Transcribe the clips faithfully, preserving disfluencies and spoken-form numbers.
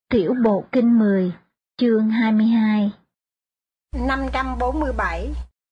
Tiểu Bộ Kinh mười, chương hai mươi hai. năm trăm bốn mươi bảy.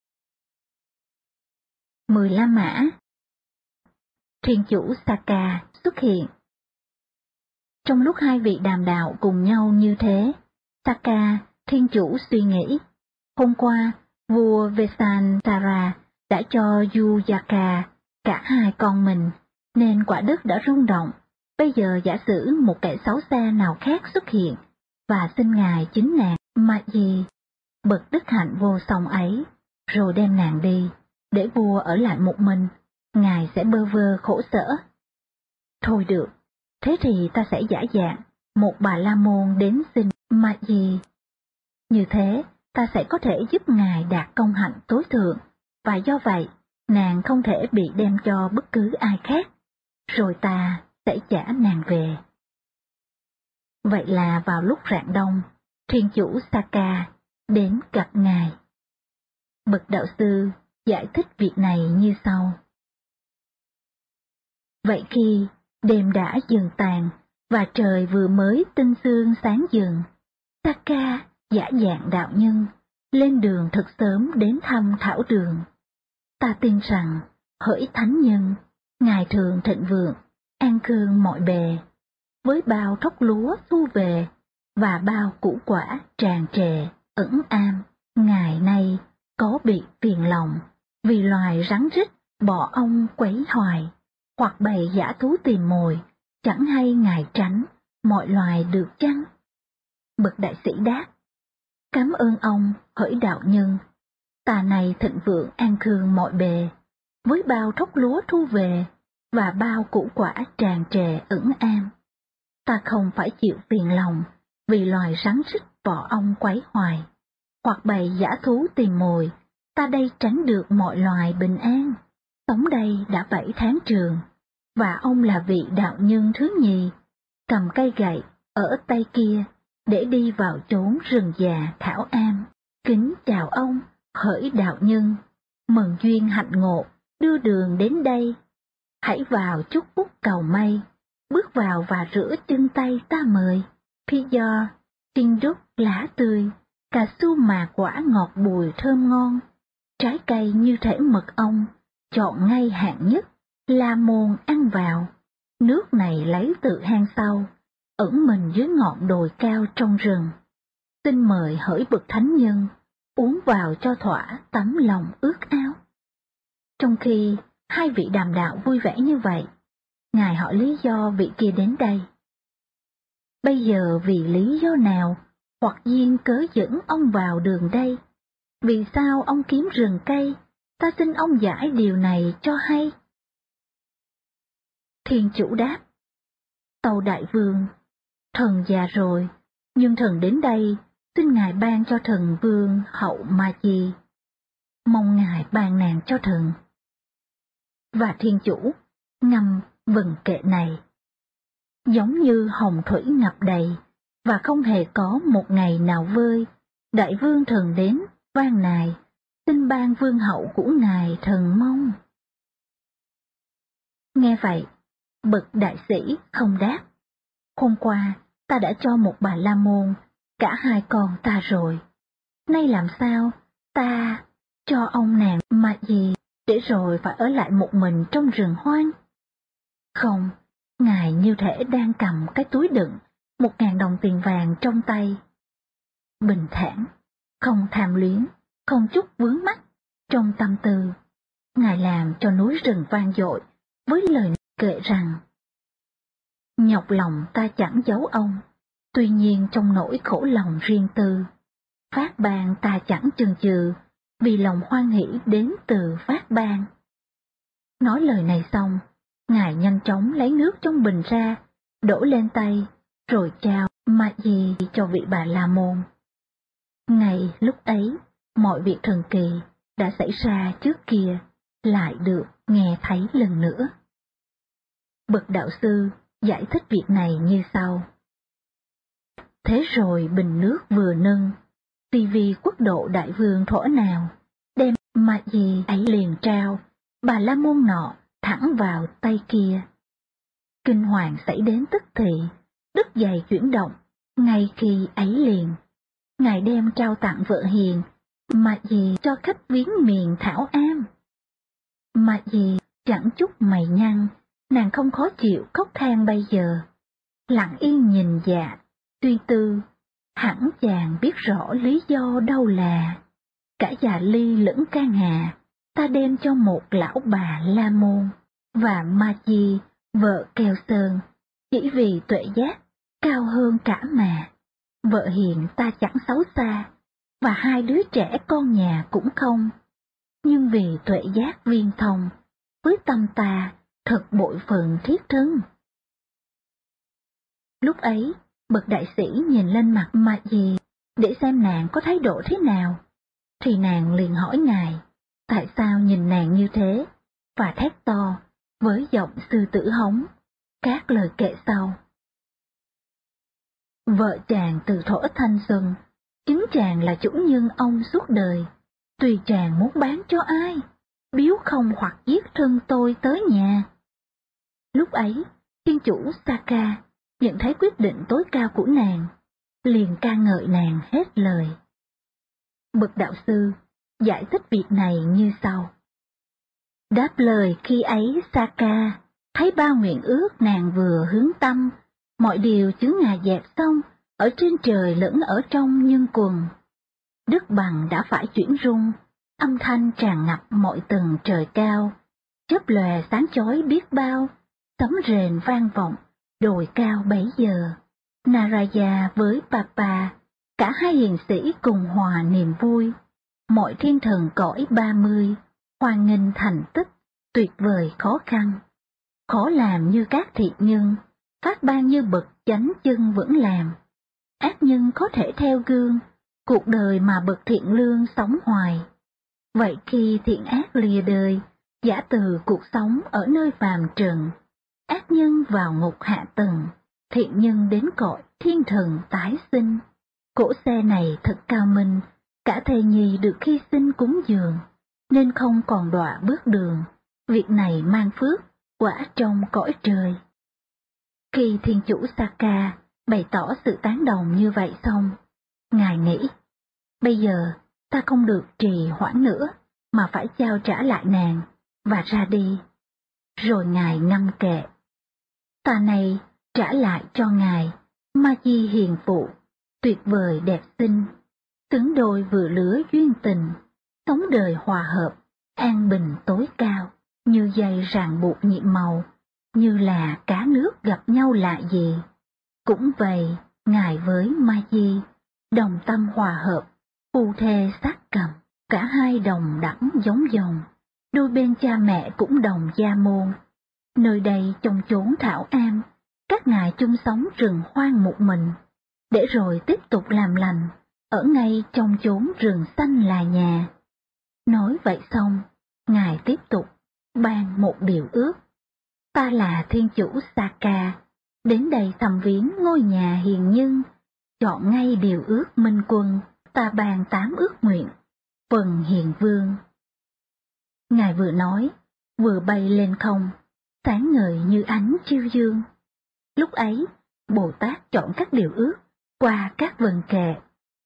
Mười La Mã. Thiên chủ Saka xuất hiện. Trong lúc hai vị đàm đạo cùng nhau như thế, Saka, thiên chủ suy nghĩ. Hôm qua, vua Vesantara đã cho Yuyaka cả hai con mình, nên quả đất đã rung động. Bây giờ giả sử một kẻ xấu xa nào khác xuất hiện, và xin ngài chính nàng mà gì, bậc đức hạnh vô song ấy, rồi đem nàng đi, để vua ở lại một mình, ngài sẽ bơ vơ khổ sở. Thôi được, thế thì ta sẽ giả dạng, một bà la môn đến xin mà gì. Như thế, ta sẽ có thể giúp ngài đạt công hạnh tối thượng, và do vậy, nàng không thể bị đem cho bất cứ ai khác, rồi ta sẽ trả nàng về. Vậy là vào lúc rạng đông, thiên chủ Saka đến gặp ngài. Bậc đạo sư giải thích việc này như sau. Vậy khi đêm đã dần tàn và trời vừa mới tinh sương sáng dần, Saka giả dạng đạo nhân lên đường thật sớm đến thăm thảo đường. Ta tin rằng hỡi thánh nhân, ngài thường thịnh vượng, an khương mọi bề, với bao thóc lúa thu về và bao củ quả tràn trề ẩn am, ngài nay có bị phiền lòng vì loài rắn rít bọ ong quấy hoài, hoặc bầy dã thú tìm mồi, chẳng hay ngài tránh mọi loài được chăng? Bậc đại sĩ đáp: Cảm ơn ông hỡi đạo nhân, ta này thịnh vượng an khương mọi bề, với bao thóc lúa thu về và bao củ quả tràn trề ẩn am. Ta không phải chịu phiền lòng vì loài rắn rít bọ ong quấy hoài, hoặc bầy dã thú tìm mồi, ta đây tránh được mọi loài bình an. Sống đây đã bảy tháng trường, và ông là vị đạo nhân thứ nhì, cầm cây gậy ở tay kia để đi vào chốn rừng già thảo am. Kính chào ông hỡi đạo nhân, mừng duyên hạnh ngộ đưa đường đến đây. Hãy vào chúc phúc cầu may, bước vào và rửa chân tay ta mời. Phi do, tinh đúc lá tươi, cà su mà quả ngọt bùi thơm ngon, trái cây như thể mật ong, chọn ngay hạng nhất, la môn ăn vào. Nước này lấy từ hang sâu, ẩn mình dưới ngọn đồi cao trong rừng. Xin mời hỡi bậc thánh nhân, uống vào cho thỏa tấm lòng ước ao. Trong khi hai vị đàm đạo vui vẻ như vậy, ngài hỏi lý do vị kia đến đây. Bây giờ vì lý do nào hoặc duyên cớ dẫn ông vào đường đây? Vì sao ông kiếm rừng cây? Ta xin ông giải điều này cho hay. Thiên chủ đáp: Tâu đại vương, thần già rồi, nhưng thần đến đây xin ngài ban cho thần vương hậu mà gì. Mong ngài ban nàng cho thần. Và thiên chủ ngâm vần kệ này: Giống như hồng thủy ngập đầy, và không hề có một ngày nào vơi, đại vương thần đến van nài, xin ban vương hậu của ngài thần mong. Nghe vậy, bậc đại sĩ không đáp. Hôm qua ta đã cho một bà la môn cả hai con ta rồi, nay làm sao ta cho ông nàng mà gì, để rồi phải ở lại một mình trong rừng hoang? Không, ngài như thể đang cầm cái túi đựng một ngàn đồng tiền vàng trong tay. Bình thản, không tham luyến, không chút vướng mắc trong tâm tư, ngài làm cho núi rừng vang dội với lời kệ rằng: Nhọc lòng ta chẳng giấu ông, tuy nhiên trong nỗi khổ lòng riêng tư, phát ban ta chẳng chần chừ, vì lòng hoan hỷ đến từ phát ban. Nói lời này xong, ngài nhanh chóng lấy nước trong bình ra, đổ lên tay, rồi trao mà gì cho vị bà la môn. Ngay lúc ấy, mọi việc thần kỳ đã xảy ra trước kia lại được nghe thấy lần nữa. Bậc đạo sư giải thích việc này như sau. Thế rồi bình nước vừa nâng, vì vì quốc độ đại vương thuở nào, đem mà gì ấy liền trao, bà la môn nọ thẳng vào tay kia. Kinh hoàng xảy đến tức thì, đất dày chuyển động, Ngay khi ấy liền, Ngài đem trao tặng vợ hiền, mà gì cho khách viếng miền Thảo Am. Mà gì chẳng chút mày nhăn, nàng không khó chịu khóc than bây giờ. Lặng yên nhìn Dạ, suy tư, hẳn chàng biết rõ lý do đâu là. Cả Dạ Ly lẫn Can Hà, ta đem cho một lão bà La Môn, và Ma Chi, vợ Keo Sơn, chỉ vì tuệ giác, cao hơn cả mà. Vợ hiền ta chẳng xấu xa, và hai đứa trẻ con nhà cũng không. Nhưng vì tuệ giác viên thông, với tâm ta thật bội phần thiết thân. Lúc ấy, bậc đại sĩ nhìn lên mặt Ma Chi, để xem nàng có thái độ thế nào. Thì nàng liền hỏi Ngài, tại sao nhìn nàng như thế, và thét to, với giọng sư tử hống, các lời kệ sau. Vợ chàng từ thuở thanh xuân, chính chàng là chủ nhân ông suốt đời, tùy chàng muốn bán cho ai, biếu không hoặc giết thân tôi tới nhà. Lúc ấy, thiên chủ Saka nhận thấy quyết định tối cao của nàng, liền ca ngợi nàng hết lời. Bậc đạo sư giải thích việc này như sau. Đáp lời khi ấy Saka thấy ba nguyện ước nàng vừa hướng tâm, mọi điều chướng ngại dẹp xong, ở trên trời lẫn ở trong nhân quần. Đất bằng đã phải chuyển rung, âm thanh tràn ngập mọi tầng trời cao, chớp lòe sáng chói biết bao, sấm rền vang vọng, đồi cao bấy giờ. Naraya với Papa, cả hai hiền sĩ cùng hòa niềm vui, mọi thiên thần cõi ba mươi, hoan nghênh thành tích, tuyệt vời khó khăn. Khó làm như các thiện nhân, phát ban như bậc chánh chân vững làm. Ác nhân có thể theo gương, cuộc đời mà bậc thiện lương sống hoài. Vậy khi thiện ác lìa đời, giả từ cuộc sống ở nơi phàm trần, ác nhân vào ngục hạ tầng, thiện nhân đến cõi thiên thần tái sinh. Cỗ xe này thật cao minh, cả thầy nhì được hy sinh cúng dường, nên không còn đọa bước đường. Việc này mang phước, quả trong cõi trời. Khi thiên chủ Saka bày tỏ sự tán đồng như vậy xong, Ngài nghĩ, bây giờ ta không được trì hoãn nữa, mà phải trao trả lại nàng, và ra đi. Rồi Ngài ngâm kệ. Ta này trả lại cho Ngài, Ma Chi hiền phụ, tuyệt vời đẹp xinh, xứng đôi vừa lứa duyên tình, sống đời hòa hợp, an bình tối cao, như dây ràng buộc nhiệm màu, như là cá nước gặp nhau lạ gì. Cũng vậy, Ngài với Ma Chi, đồng tâm hòa hợp, phu thê sát cầm, cả hai đồng đẳng giống dòng, đôi bên cha mẹ cũng đồng gia môn. Nơi đây trong chốn Thảo Am, các ngài chung sống rừng hoang một mình, để rồi tiếp tục làm lành, ở ngay trong chốn rừng xanh là nhà. Nói vậy xong, Ngài tiếp tục ban một điều ước. Ta là thiên chủ Saka, đến đây thăm viếng ngôi nhà hiền nhân, chọn ngay điều ước minh quân, ta ban tám ước nguyện, phần hiền vương. Ngài vừa nói, vừa bay lên không, sáng ngời như ánh chiêu dương. Lúc ấy, Bồ Tát chọn các điều ước qua các vần kệ.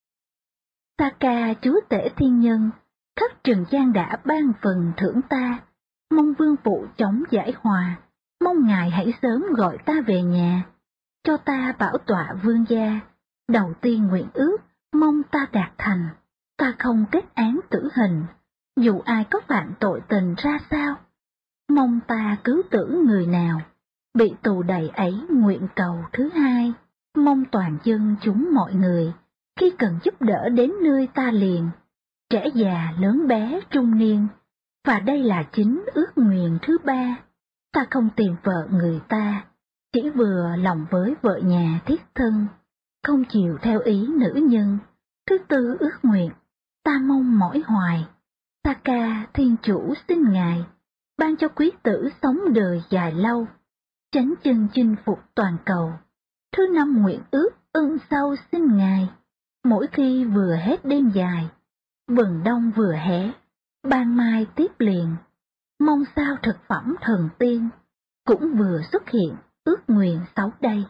Saka chúa tể thiên nhân, khắp trần gian đã ban phần thưởng ta, mong vương phụ chóng giải hòa, mong ngài hãy sớm gọi ta về nhà, cho ta bảo tọa vương gia, đầu tiên nguyện ước, mong ta đạt thành, ta không kết án tử hình, dù ai có phạm tội tình ra sao, mong ta cứu tử người nào, bị tù đầy ấy nguyện cầu thứ hai, mong toàn dân chúng mọi người, khi cần giúp đỡ đến nơi ta liền, trẻ già lớn bé trung niên, và đây là chính ước nguyện thứ ba, ta không tìm vợ người ta, chỉ vừa lòng với vợ nhà thiết thân, không chịu theo ý nữ nhân. Thứ tư ước nguyện, ta mong mỏi hoài, Saka thiên chủ xin ngài, ban cho quý tử sống đời dài lâu, chánh chân chinh phục toàn cầu. Thứ năm nguyện ước ưng sâu xin ngài, mỗi khi vừa hết đêm dài, vườn đông vừa hé, ban mai tiếp liền, mong sao thực phẩm thần tiên, cũng vừa xuất hiện ước nguyện sáu đây.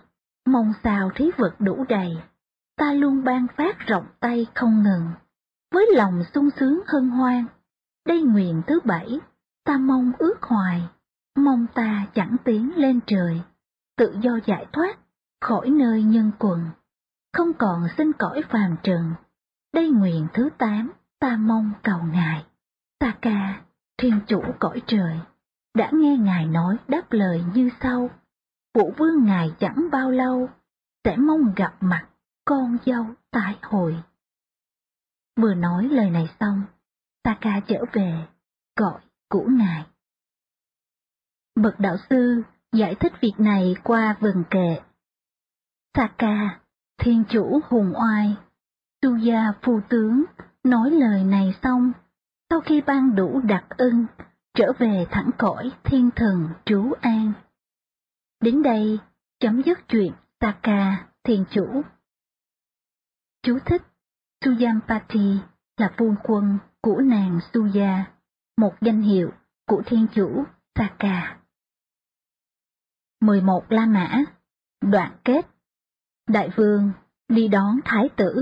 mong sao thí vật đủ đầy, ta luôn ban phát rộng tay không ngừng, với lòng sung sướng hân hoan. Đây nguyện thứ bảy, ta mong ước hoài, mong ta chẳng tiến lên trời, tự do giải thoát khỏi nơi nhân quần, không còn sinh cõi phàm trần. Đây nguyện thứ tám, ta mong cầu Ngài. Taka, Thiên Chủ cõi trời, đã nghe Ngài nói đáp lời như sau: Phụ vương Ngài chẳng bao lâu sẽ mong gặp mặt con dâu tái hồi. Vừa nói lời này xong, Taka trở về gọi của Ngài. Bậc đạo sư giải thích việc này qua vần kệ. Taka, Thiên Chủ hùng oai, Suya phu tướng nói lời này xong, sau khi ban đủ đặc ân, trở về thẳng cõi thiên thần trú an. Đến đây chấm dứt chuyện Taka, Thiên Chủ. Chú thích: Suyampati là phu quân của nàng Suya, một danh hiệu của Thiên Chủ Taka. mười một La Mã. Đoạn kết. Đại vương đi đón thái tử.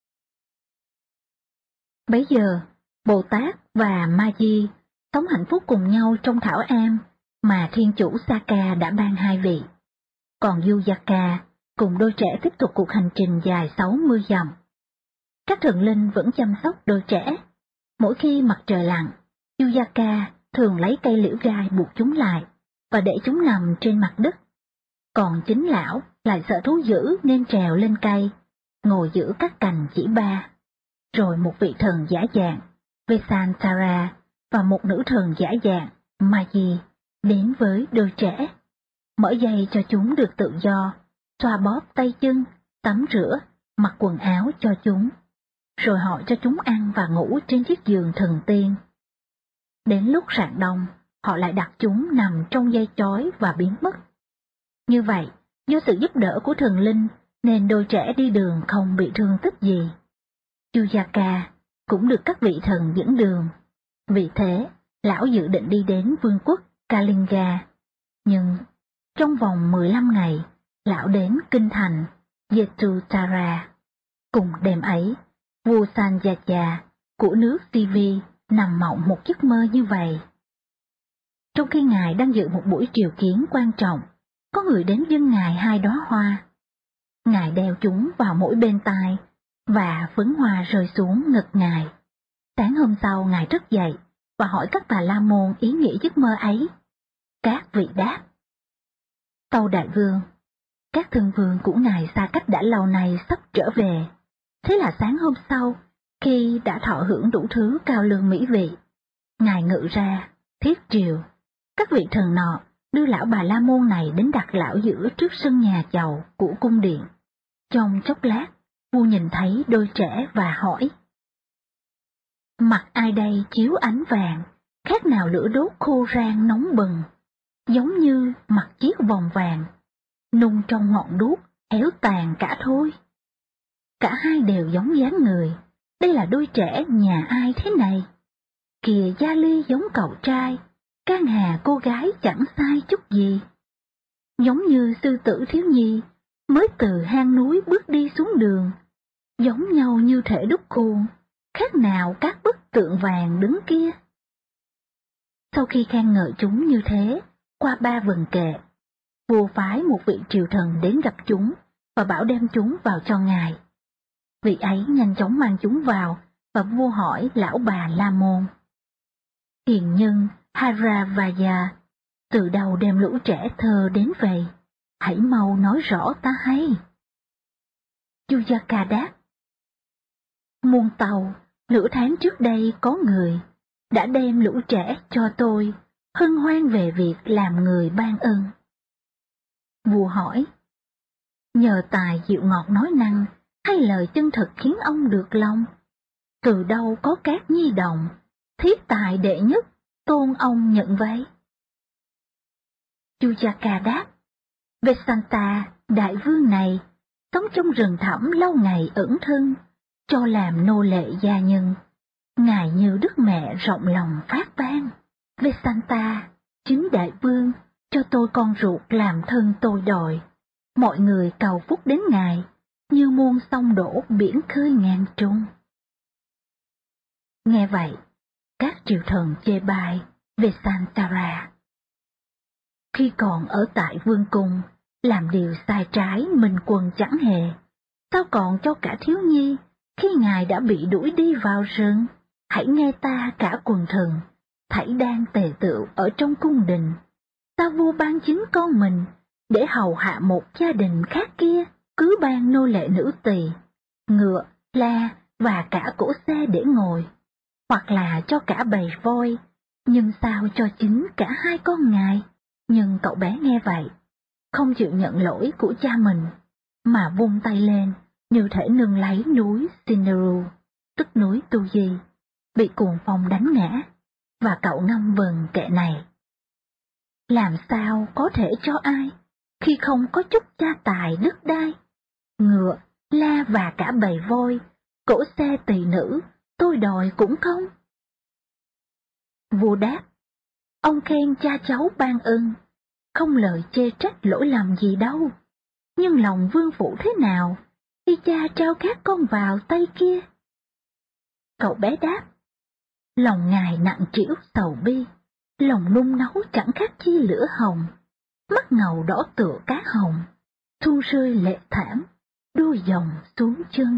Bấy giờ, Bồ Tát và Ma Di sống hạnh phúc cùng nhau trong thảo am mà Thiên Chủ Saka đã ban hai vị. Còn Yuyaka cùng đôi trẻ tiếp tục cuộc hành trình dài sáu mươi dặm. Các thần linh vẫn chăm sóc đôi trẻ. Mỗi khi mặt trời lặn, Yuyaka thường lấy cây liễu gai buộc chúng lại và để chúng nằm trên mặt đất. Còn chính lão lại sợ thú dữ nên trèo lên cây, ngồi giữa các cành chỉ ba. Rồi một vị thần giả dạng, Vesantara, và một nữ thần giả dạng, Maji, đến với đôi trẻ, mở dây cho chúng được tự do, xoa bóp tay chân, tắm rửa, mặc quần áo cho chúng, rồi họ cho chúng ăn và ngủ trên chiếc giường thần tiên. Đến lúc rạng đông, họ lại đặt chúng nằm trong dây chói và biến mất. Như vậy, do sự giúp đỡ của thần linh nên đôi trẻ đi đường không bị thương tích gì. Yuyaka cũng được các vị thần dẫn đường. Vì thế, lão dự định đi đến vương quốc Kalinga. Nhưng trong vòng mười lăm ngày, lão đến kinh thành Yetutara. Cùng đêm ấy, vua Sanjaya của nước Sivi nằm mộng một giấc mơ như vậy. Trong khi ngài đang dự một buổi triều kiến quan trọng, có người đến dâng ngài hai đóa hoa. Ngài đeo chúng vào mỗi bên tai, và phấn hoa rơi xuống ngực ngài. Sáng hôm sau ngài thức dậy và hỏi các Bà La Môn ý nghĩa giấc mơ ấy. Các vị đáp: Tâu đại vương, các thân vương của ngài xa cách đã lâu nay sắp trở về. Thế là sáng hôm sau, khi đã thọ hưởng đủ thứ cao lương mỹ vị, ngài ngự ra thiết triều. Các vị thần nọ đưa lão Bà La Môn này đến đặt lão giữa trước sân nhà chầu của cung điện. Trong chốc lát, vua nhìn thấy đôi trẻ và hỏi: Mặt ai đây chiếu ánh vàng, khác nào lửa đốt khô rang nóng bừng, giống như mặt chiếc vòng vàng, nung trong ngọn đuốc, héo tàn cả thôi. Cả hai đều giống dáng người, đây là đôi trẻ nhà ai thế này? Kìa Gia Ly giống cậu trai, Can Hà cô gái chẳng sai chút gì. Giống như sư tử thiếu nhi, mới từ hang núi bước đi xuống đường, giống nhau như thể đúc khuôn, khác nào các bức tượng vàng đứng kia. Sau khi khen ngợi chúng như thế, qua ba vần kệ, vua phái một vị triều thần đến gặp chúng và bảo đem chúng vào cho ngài. Vị ấy nhanh chóng mang chúng vào và vua hỏi lão Bà La Môn: Hiền nhân Haravaya, từ đâu đem lũ trẻ thơ đến vậy? Hãy mau nói rõ ta hay. Yuyaka đáp: Muôn tàu, nửa tháng trước đây có người đã đem lũ trẻ cho tôi, hân hoan về việc làm người ban ơn. Vua hỏi: Nhờ tài dịu ngọt nói năng, hay lời chân thật khiến ông được lòng? Từ đâu có các nhi đồng, thiếp tài đệ nhất, tôn ông nhận vậy? Yuyaka đáp: Vesanta, đại vương này, sống trong rừng thẳm lâu ngày ẩn thân, cho làm nô lệ gia nhân. Ngài như đức mẹ rộng lòng phát ban. Vesanta, chính đại vương, cho tôi con ruột làm thân tôi đòi. mọi người cầu phúc đến Ngài, như muôn sông đổ biển khơi ngàn trùng. Nghe vậy, các triều thần chê bai về Santara. Khi còn ở tại vương cung, làm điều sai trái mình quần chẳng hề, sao còn cho cả thiếu nhi, khi Ngài đã bị đuổi đi vào rừng? Hãy nghe ta cả quần thần, thảy đang tề tựu ở trong cung đình. Sao vua ban chính con mình, để hầu hạ một gia đình khác kia, cứ ban nô lệ nữ tỳ, ngựa, la và cả cỗ xe để ngồi, hoặc là cho cả bầy voi, nhưng sao cho chính cả hai con Ngài? Nhưng cậu bé nghe vậy, không chịu nhận lỗi của cha mình, mà vung tay lên như thể nâng lấy núi Sineru, tức núi Tu Di, bị cuồng phong đánh ngã, và cậu ngâm vần kệ này. Làm sao có thể cho ai, khi không có chút gia tài đất đai, ngựa, la và cả bầy voi, cỗ xe tỳ nữ, tôi đòi cũng không. Vua đáp, ông khen cha cháu ban ân, không lời chê trách lỗi lầm gì đâu, nhưng lòng vương phủ thế nào, khi cha trao các con vào tay kia? Cậu bé đáp, lòng Ngài nặng trĩu sầu bi, lòng nung nấu chẳng khác chi lửa hồng, mắt ngầu đỏ tựa cá hồng, thu rơi lệ thảm, đôi dòng xuống chân.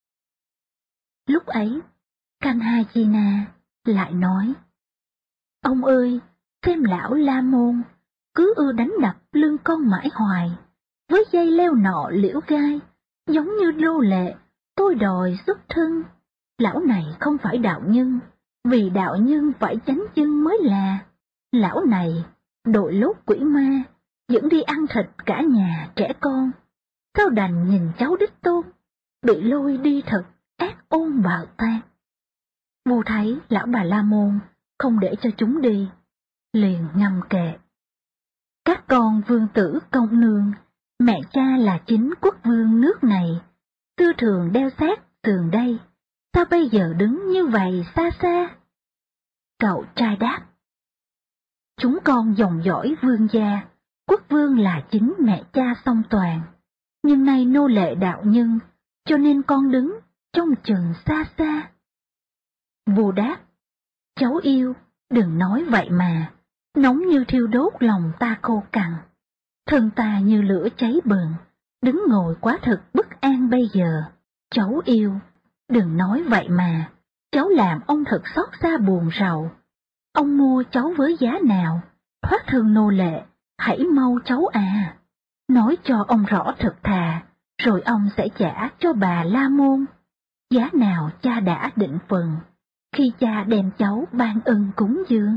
Lúc ấy, Kanhajina lại nói, ông ơi, xem lão La Môn, cứ ưa đánh đập lưng con mãi hoài, với dây leo nọ liễu gai, giống như lô lệ, tôi đòi xuất thân. Lão này không phải đạo nhân, vì đạo nhân phải chánh chân mới là. Lão này, đội lốt quỷ ma, dẫn đi ăn thịt cả nhà trẻ con. Sao đành nhìn cháu đích tôn, bị lôi đi thật ác ôn bạo tan. Vua thấy lão Bà La Môn không để cho chúng đi, liền ngâm kệ. Các con vương tử công nương, mẹ cha là chính quốc vương nước này, tư thường đeo sát tường đây, sao bây giờ đứng như vậy xa xa? Cậu trai đáp, chúng con dòng dõi vương gia, quốc vương là chính mẹ cha song toàn, nhưng nay nô lệ đạo nhân, cho nên con đứng trong chừng xa xa. Vua đáp, cháu yêu, đừng nói vậy mà, nóng như thiêu đốt lòng ta khô cằn, thân ta như lửa cháy bừng, đứng ngồi quá thực bất an bây giờ. Cháu yêu, đừng nói vậy mà, cháu làm ông thật xót xa buồn rầu. Ông mua cháu với giá nào, thoát thân nô lệ, hãy mau cháu à. Nói cho ông rõ thật thà, rồi ông sẽ trả cho bà La Môn. Giá nào cha đã định phần, khi cha đem cháu ban ân cúng dường.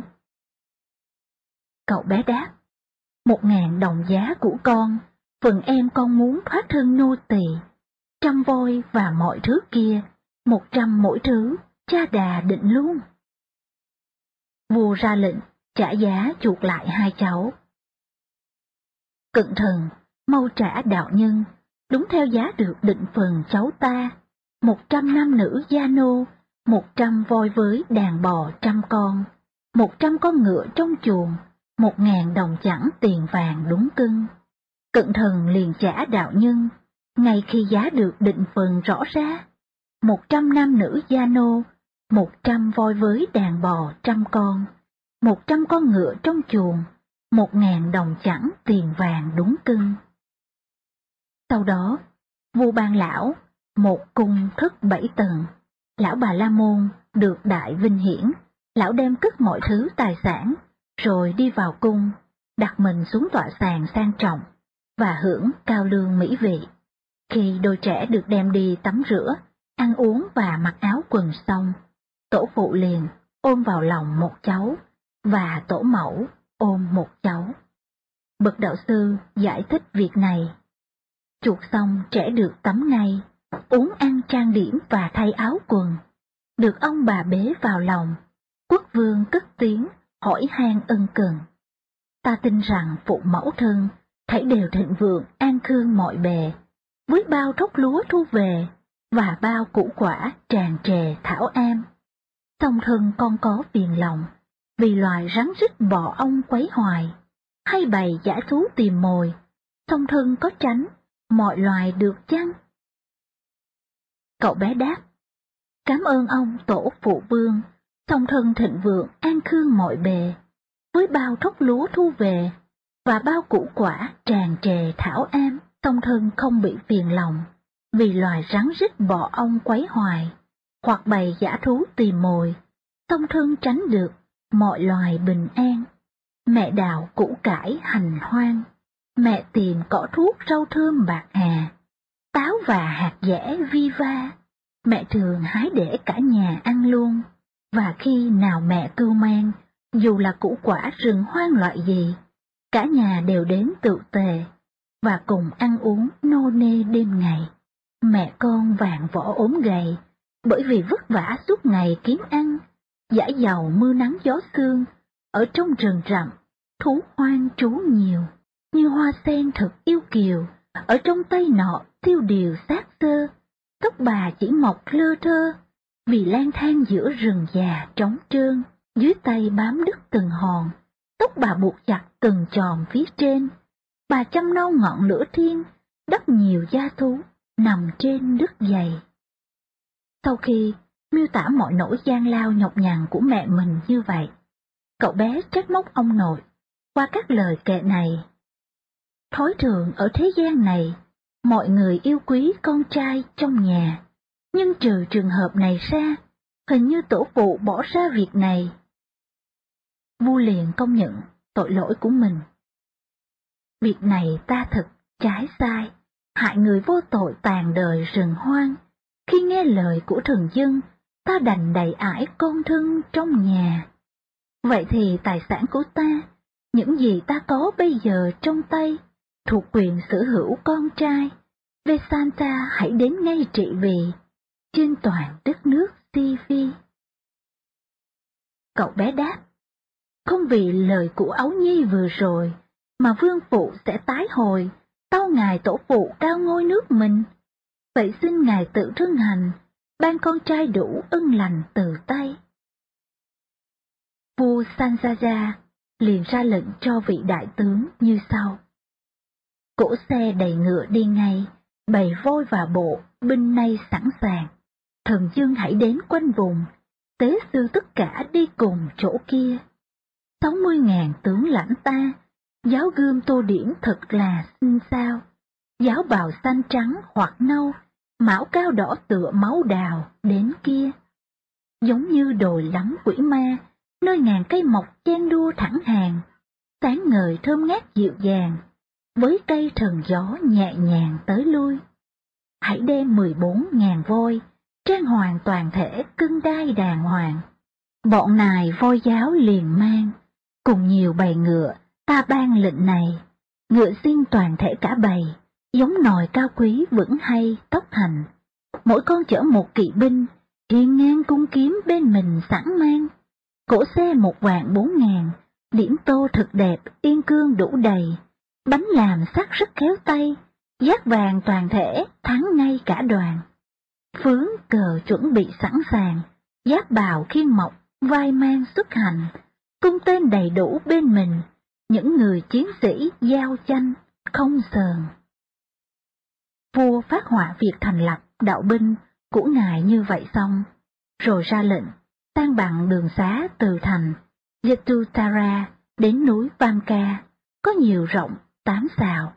Cậu bé đáp, một ngàn đồng giá của con, phần em con muốn thoát thân nô tỳ, trăm voi và mọi thứ kia, một trăm mỗi thứ, cha đà định luôn. Vua ra lệnh trả giá chuộc lại hai cháu. Cận thần, mau trả đạo nhân, đúng theo giá được định phần cháu ta, một trăm nam nữ gia nô, một trăm voi với đàn bò trăm con, một trăm con ngựa trong chuồng, một ngàn đồng chẵn tiền vàng đúng cân. Cận thần liền trả đạo nhân, ngay khi giá được định phần rõ ra, một trăm nam nữ gia nô, một trăm voi với đàn bò trăm con, một trăm con ngựa trong chuồng, một ngàn đồng chẵn tiền vàng đúng cân. Sau đó, vua ban lão một cung thất bảy tầng, lão Bà La Môn được đại vinh hiển, lão đem cất mọi thứ tài sản, rồi đi vào cung, đặt mình xuống tọa sàn sang trọng, và hưởng cao lương mỹ vị. Khi đôi trẻ được đem đi tắm rửa, ăn uống và mặc áo quần xong, tổ phụ liền ôm vào lòng một cháu, và tổ mẫu ôm một cháu. Bậc đạo sư giải thích việc này. Chuộc xong trẻ được tắm ngay, uống ăn trang điểm và thay áo quần, được ông bà bế vào lòng. Quốc vương cất tiếng hỏi han ân cần. Ta tin rằng phụ mẫu thân thảy đều thịnh vượng an khương mọi bề, với bao thóc lúa thu về và bao củ quả tràn trề thảo am. Song thân con có phiền lòng vì loài rắn rít bọ ong quấy hoài, hay bầy dã thú tìm mồi, song thân có tránh, mọi loài được chăng? Cậu bé đáp, cảm ơn ông tổ phụ vương, song thân thịnh vượng an khương mọi bề, với bao thóc lúa thu về, và bao củ quả tràn trề thảo am, song thân không bị phiền lòng, vì loài rắn rít bọ ong quấy hoài, hoặc bầy dã thú tìm mồi, song thân tránh được, mọi loài bình an. Mẹ đào củ cải hành hoang, mẹ tìm cỏ thuốc rau thơm bạc hà, táo và hạt dẻ vi va, mẹ thường hái để cả nhà ăn luôn. Và khi nào mẹ cưu mang, dù là củ quả rừng hoang loại gì, cả nhà đều đến tụ tề, và cùng ăn uống nô nê đêm ngày. Mẹ con vàng vỏ ốm gầy, bởi vì vất vả suốt ngày kiếm ăn, dãi dầu mưa nắng gió sương, ở trong rừng rậm, thú hoang trú nhiều, như hoa sen thật yêu kiều, ở trong tay nọ tiêu điều xác xơ, tóc bà chỉ mọc lơ thơ, vì lang thang giữa rừng già trống trơn, dưới tay bám đứt từng hòn, tóc bà buộc chặt từng chòm phía trên. Bà chăm nom ngọn lửa thiên, đắp nhiều da thú, nằm trên đất dày. Sau khi miêu tả mọi nỗi gian lao nhọc nhằn của mẹ mình như vậy, cậu bé trách móc ông nội qua các lời kệ này. Thói thường ở thế gian này, mọi người yêu quý con trai trong nhà, nhưng trừ trường hợp này ra, hình như tổ phụ bỏ ra việc này. Vua liền công nhận tội lỗi của mình. Việc này ta thật trái sai, hại người vô tội tàn đời rừng hoang. Khi nghe lời của thần dân, ta đành đầy ải con thân trong nhà. Vậy thì tài sản của ta, những gì ta có bây giờ trong tay, thuộc quyền sở hữu con trai. Vesanta hãy đến ngay trị vì, trên toàn đất nước Si Phi. Cậu bé đáp, không vì lời của ấu nhi vừa rồi, mà vương phụ sẽ tái hồi, tâu ngài tổ phụ cao ngôi nước mình. Vậy xin ngài tự thân hành, ban con trai đủ ân lành từ tay. Vua Sanjaya liền ra lệnh cho vị đại tướng như sau. Cỗ xe đầy ngựa đi ngay, bầy voi và bộ, binh nay sẵn sàng. Thần dân hãy đến quanh vùng, tế sư tất cả đi cùng chỗ kia. Sáu mươi ngàn tướng lãnh ta, giáo gươm tô điểm thật là xinh xao. Giáo bào xanh trắng hoặc nâu, mão cao đỏ tựa máu đào đến kia. Giống như đồi lắm quỷ ma, nơi ngàn cây mọc chen đua thẳng hàng, sáng ngời thơm ngát dịu dàng, với cây thần gió nhẹ nhàng tới lui. Hãy đem mười bốn ngàn voi, trang hoàng toàn thể cưng đai đàng hoàng. Bọn nài voi giáo liền mang, cùng nhiều bầy ngựa, ta ban lệnh này. Ngựa xin toàn thể cả bầy, giống nòi cao quý vững hay tốc hành. Mỗi con chở một kỵ binh, hiên ngang cung kiếm bên mình sẵn mang. Cỗ xe một vạn bốn ngàn, điểm tô thật đẹp yên cương đủ đầy. Bánh làm sắc rất khéo tay, giác vàng toàn thể thắng ngay cả đoàn. Phướng cờ chuẩn bị sẵn sàng, giáp bào khiên mộc, vai mang xuất hành. Cung tên đầy đủ bên mình, những người chiến sĩ giao tranh không sờn. Vua phát họa việc thành lập đạo binh của ngài như vậy xong, rồi ra lệnh san bằng đường xá từ thành Yatutara đến núi Vamka, có nhiều rộng tám sào,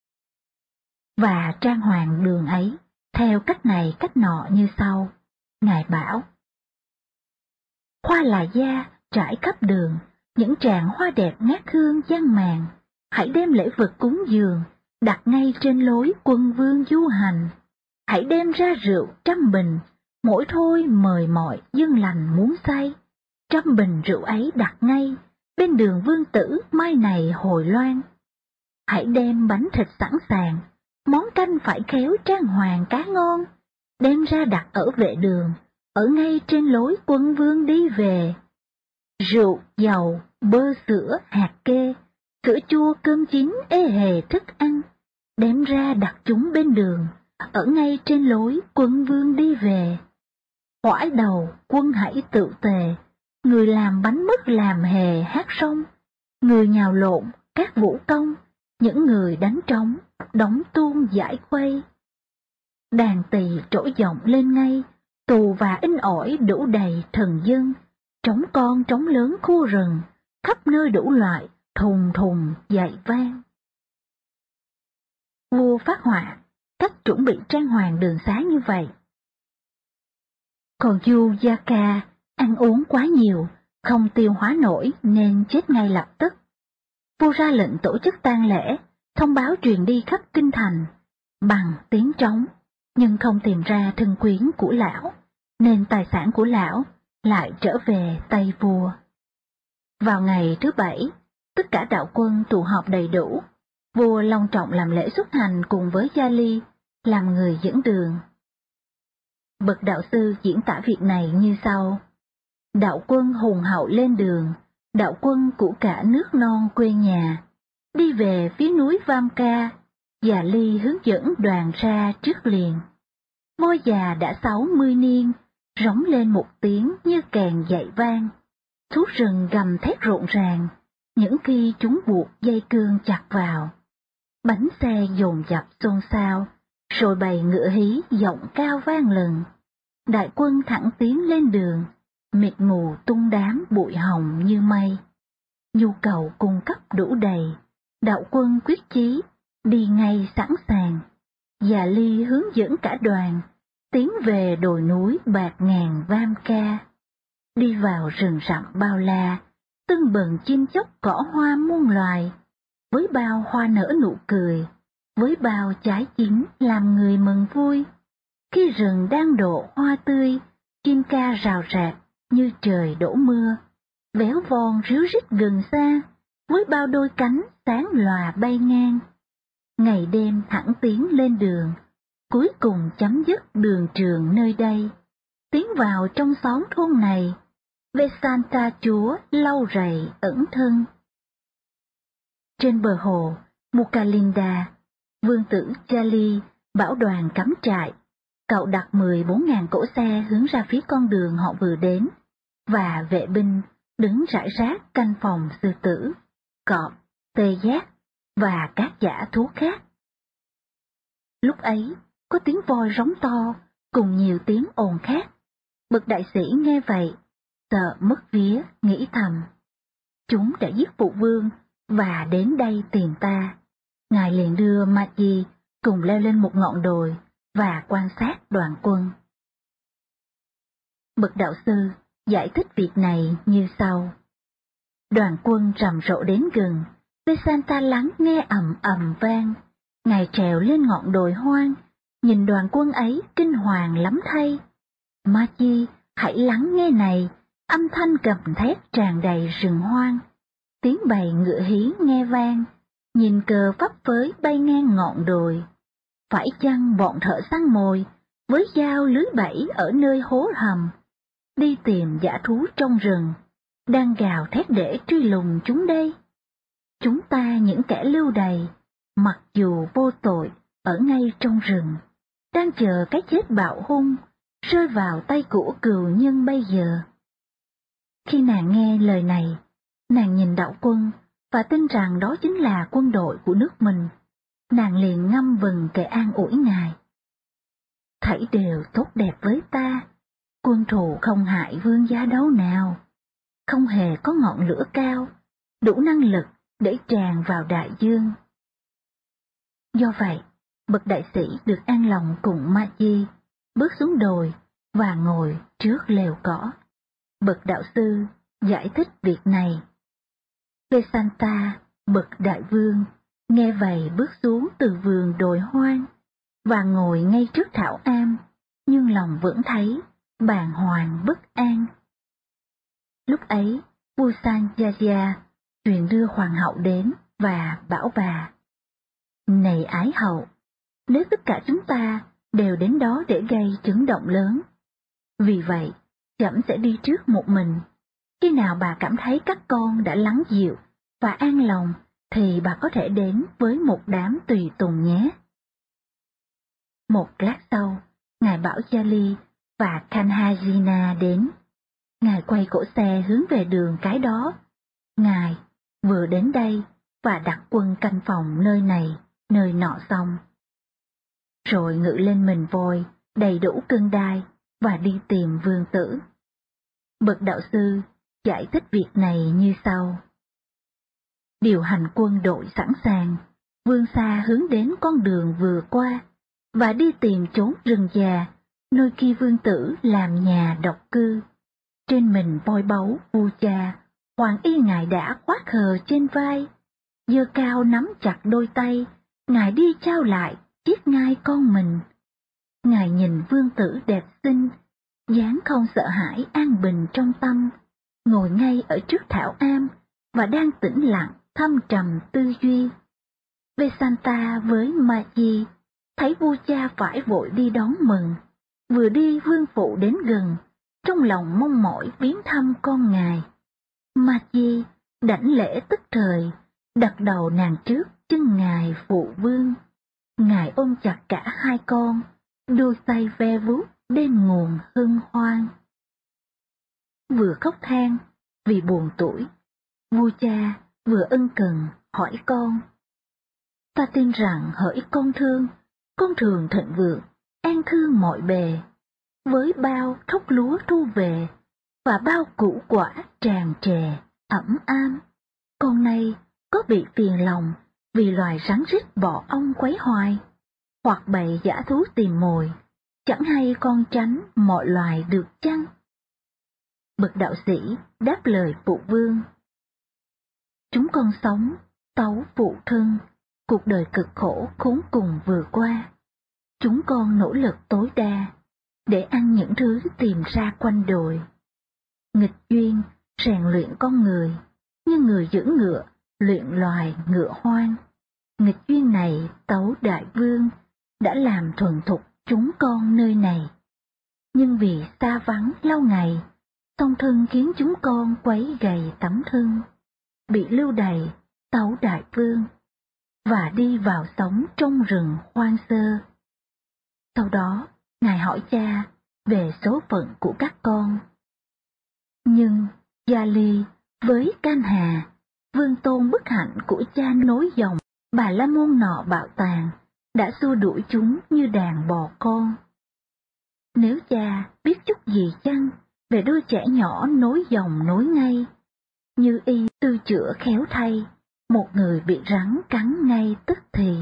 và trang hoàng đường ấy theo cách này cách nọ như sau. Ngài bảo: hoa là da trải khắp đường, những tràng hoa đẹp ngát hương giăng màn. Hãy đem lễ vật cúng dường, đặt ngay trên lối quân vương du hành. Hãy đem ra rượu trăm bình, mỗi thôi mời mọi dân lành muốn say. Trăm bình rượu ấy đặt ngay, bên đường vương tử mai này hồi loan. Hãy đem bánh thịt sẵn sàng, món canh phải khéo trang hoàng cá ngon. Đem ra đặt ở vệ đường, ở ngay trên lối quân vương đi về. Rượu, dầu, bơ sữa, hạt kê, sữa chua cơm chín ê hề thức ăn. Đem ra đặt chúng bên đường, ở ngay trên lối quân vương đi về. Quải đầu quân hãy tự tề, người làm bánh mứt làm hề hát sông. Người nhào lộn các vũ công, những người đánh trống, đóng tuông giải khuây. Đàn tỳ trỗi giọng lên ngay, tù và in ỏi đủ đầy thần dân, trống con trống lớn khu rừng, khắp nơi đủ loại, thùng thùng dậy vang. Vua phát họa, cách chuẩn bị trang hoàng đường xá như vậy. Còn Du Gia Ca ăn uống quá nhiều, không tiêu hóa nổi nên chết ngay lập tức. Vua ra lệnh tổ chức tang lễ, thông báo truyền đi khắp kinh thành, bằng tiếng trống, nhưng không tìm ra thân quyến của lão, nên tài sản của lão lại trở về tay vua. Vào ngày thứ bảy, tất cả đạo quân tụ họp đầy đủ, vua long trọng làm lễ xuất hành cùng với Gia Ly, làm người dẫn đường. Bậc đạo sư diễn tả việc này như sau: đạo quân hùng hậu lên đường, đạo quân của cả nước non quê nhà, đi về phía núi Vam Ca, Gia Ly hướng dẫn đoàn ra trước liền. Voi già đã sáu mươi niên, rống lên một tiếng như kèn dậy vang. Thú rừng gầm thét rộn ràng, những khi chúng buộc dây cương chặt vào. Bánh xe dồn dập xôn xao, rồi bầy ngựa hí giọng cao vang lừng. Đại quân thẳng tiến lên đường, mịt mù tung đám bụi hồng như mây. Nhu cầu cung cấp đủ đầy, đạo quân quyết chí, đi ngay sẵn sàng. Gia Ly hướng dẫn cả đoàn, tiến về đồi núi bạt ngàn Vam Ca. Đi vào rừng rậm bao la, tưng bừng chim chóc cỏ hoa muôn loài, với bao hoa nở nụ cười, với bao trái chín làm người mừng vui. Khi rừng đang đổ hoa tươi, chim ca rào rạc như trời đổ mưa, véo von ríu rít gần xa, với bao đôi cánh sáng lòa bay ngang. Ngày đêm thẳng tiến lên đường, cuối cùng chấm dứt đường trường nơi đây, tiến vào trong xóm thôn này, Vesanta chúa lau rầy ẩn thân. Trên bờ hồ Mukalinda, vương tử Jali bảo đoàn cắm trại. Cậu đặt mười bốn nghìn cỗ xe hướng ra phía con đường họ vừa đến, và vệ binh đứng rải rác canh phòng sư tử, cọp, tê giác và các dã thú khác. Lúc ấy, có tiếng voi rống to cùng nhiều tiếng ồn khác. Bậc đại sĩ nghe vậy, sợ mất vía, nghĩ thầm: chúng đã giết phụ vương và đến đây tìm ta. Ngài liền đưa Magi cùng leo lên một ngọn đồi và quan sát đoàn quân. Bậc đạo sư giải thích việc này như sau: đoàn quân rầm rộ đến gần, Vesanta lắng nghe ầm ầm vang. Ngài trèo lên ngọn đồi hoang, nhìn đoàn quân ấy kinh hoàng lắm thay. Magi, hãy lắng nghe này, âm thanh gầm thét tràn đầy rừng hoang. Tiếng bầy ngựa hí nghe vang, nhìn cờ phấp phới bay ngang ngọn đồi. Phải chăng bọn thợ săn mồi, với dao lưới bẫy ở nơi hố hầm, đi tìm dã thú trong rừng, đang gào thét để truy lùng chúng đây? Chúng ta những kẻ lưu đày, mặc dù vô tội, ở ngay trong rừng, đang chờ cái chết bạo hung, rơi vào tay của cừu nhân bây giờ. Khi nàng nghe lời này, nàng nhìn đạo quân, và tin rằng đó chính là quân đội của nước mình. Nàng liền ngâm vừng kệ an ủi ngài: thảy đều tốt đẹp với ta, quân thù không hại vương gia đấu nào, không hề có ngọn lửa cao, đủ năng lực để tràn vào đại dương. Do vậy, bậc đại sĩ được an lòng cùng Magi, bước xuống đồi và ngồi trước lều cỏ. Bậc đạo sư giải thích việc này. Vesanta, bậc đại vương, nghe vậy bước xuống từ vườn đồi hoang, và ngồi ngay trước thảo am, nhưng lòng vẫn thấy bàng hoàng bất an. Lúc ấy, vua Sanjaya truyền đưa hoàng hậu đến và bảo bà: này ái hậu, nếu tất cả chúng ta đều đến đó để gây chấn động lớn, vì vậy trẫm sẽ đi trước một mình. Khi nào bà cảm thấy các con đã lắng dịu và an lòng, thì bà có thể đến với một đám tùy tùng nhé. Một lát sau, ngài bảo Jali và Kanhajina đến. Ngài quay cổ xe hướng về đường cái đó. Ngài vừa đến đây, và đặt quân canh phòng nơi này, nơi nọ xong. Rồi ngự lên mình voi, đầy đủ cân đai, và đi tìm vương tử. Bậc đạo sư giải thích việc này như sau. Điều hành quân đội sẵn sàng, vương xa hướng đến con đường vừa qua, và đi tìm chốn rừng già, nơi kia vương tử làm nhà độc cư. Trên mình voi báu vua cha, hoàng y ngài đã khoác hờ trên vai, giơ cao nắm chặt đôi tay, ngài đi trao lại chiếc ngai con mình. Ngài nhìn vương tử đẹp xinh, dáng không sợ hãi an bình trong tâm, ngồi ngay ở trước thảo am và đang tĩnh lặng thâm trầm tư duy. Vesanta với Magi thấy vua cha phải vội đi đón mừng, vừa đi vương phụ đến gần, trong lòng mong mỏi viếng thăm con ngài. Magi đảnh lễ tức thời, đặt đầu nàng trước chân ngài phụ vương. Ngài ôm chặt cả hai con, đôi tay ve vuốt bên nguồn hân hoan. Vừa khóc than vì buồn tuổi, vua cha vừa ân cần hỏi con. Ta tin rằng hỡi con thương, con thường thịnh vượng, an cư mọi bề, với bao thóc lúa thu về, và bao củ quả tràn trề, ẩm am. Con nay có bị phiền lòng vì loài rắn rít bọ ong quấy hoài, hoặc bầy dã thú tìm mồi, chẳng hay con tránh mọi loài được chăng? Bậc đạo sĩ đáp lời phụ vương. Chúng con sống, tấu phụ thân, cuộc đời cực khổ khốn cùng vừa qua. Chúng con nỗ lực tối đa, để ăn những thứ tìm ra quanh đồi. Nghịch duyên rèn luyện con người, như người dưỡng ngựa, luyện loài ngựa hoang. Nghịch duyên này tấu đại vương đã làm thuần thục chúng con nơi này. Nhưng vì xa vắng lâu ngày, song thân khiến chúng con quấy gầy tấm thân, bị lưu đày tấu đại vương, và đi vào sống trong rừng hoang sơ. Sau đó, ngài hỏi cha về số phận của các con. Nhưng Gia Ly với Can Hà, vương tôn bất hạnh của cha nối dòng Bà La Môn nọ bạo tàn, đã xua đuổi chúng như đàn bò con. Nếu cha biết chút gì chăng về đôi trẻ nhỏ nối dòng nối ngay, như y tư chữa khéo thay, một người bị rắn cắn ngay tức thì.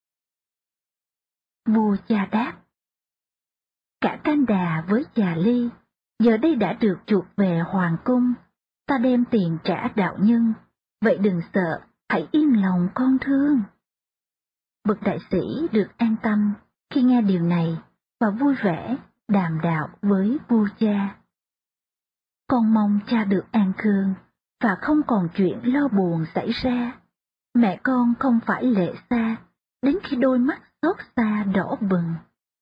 Vua cha đáp. Cả Can Đà với Già Ly giờ đây đã được chuộc về hoàng cung, ta đem tiền trả đạo nhân, vậy đừng sợ, hãy yên lòng con thương. Bậc đại sĩ được an tâm khi nghe điều này và vui vẻ đàm đạo với vua cha. Con mong cha được an khương và không còn chuyện lo buồn xảy ra. Mẹ con không phải lệ xa, đến khi đôi mắt xót xa đỏ bừng.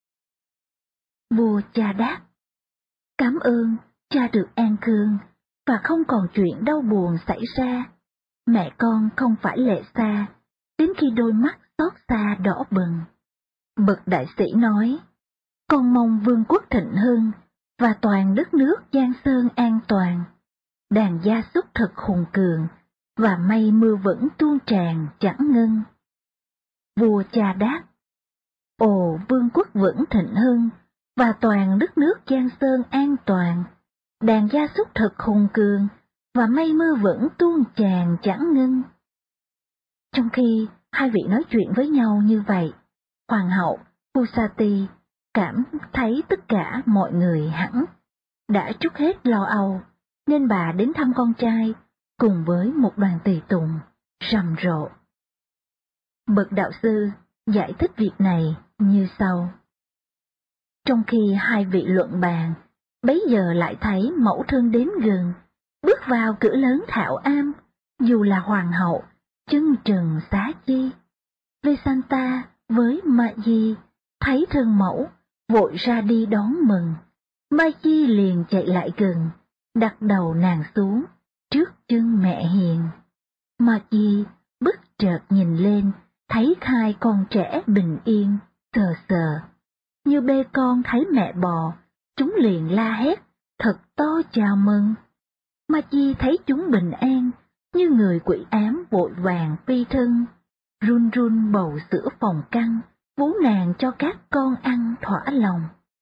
Vua cha đáp. Cảm ơn, cha được an khương và không còn chuyện đau buồn xảy ra. Mẹ con không phải lệ xa, đến khi đôi mắt xót xa đỏ bừng. Bậc đại sĩ nói, con mong vương quốc thịnh hưng và toàn đất nước Giang Sơn an toàn, đàn gia súc thật hùng cường và mây mưa vẫn tuôn tràn chẳng ngưng. Vua cha đáp, ồ vương quốc vẫn thịnh hưng và toàn đất nước Giang Sơn an toàn, đàn gia súc thật hùng cường và mây mưa vẫn tuôn tràn chẳng ngưng. Trong khi hai vị nói chuyện với nhau như vậy, hoàng hậu Pusati cảm thấy tất cả mọi người hẳn đã trút hết lo âu, nên bà đến thăm con trai cùng với một đoàn tùy tùng rầm rộ. Bậc đạo sư giải thích việc này như sau. Trong khi hai vị luận bàn, bấy giờ lại thấy mẫu thân đến gần, bước vào cửa lớn thảo am, dù là hoàng hậu, chân trần xá chi. Vesanta với Magi thấy thân mẫu, vội ra đi đón mừng. Magi liền chạy lại gần, đặt đầu nàng xuống, trước chân mẹ hiền. Magi bất chợt nhìn lên, thấy hai con trẻ bình yên, sờ sờ. Như bê con thấy mẹ bò, chúng liền la hét, thật to chào mừng. Magi thấy chúng bình an, như người quỷ ám vội vàng phi thân, run run bầu sữa phòng căng, vú nàng cho các con ăn thỏa lòng.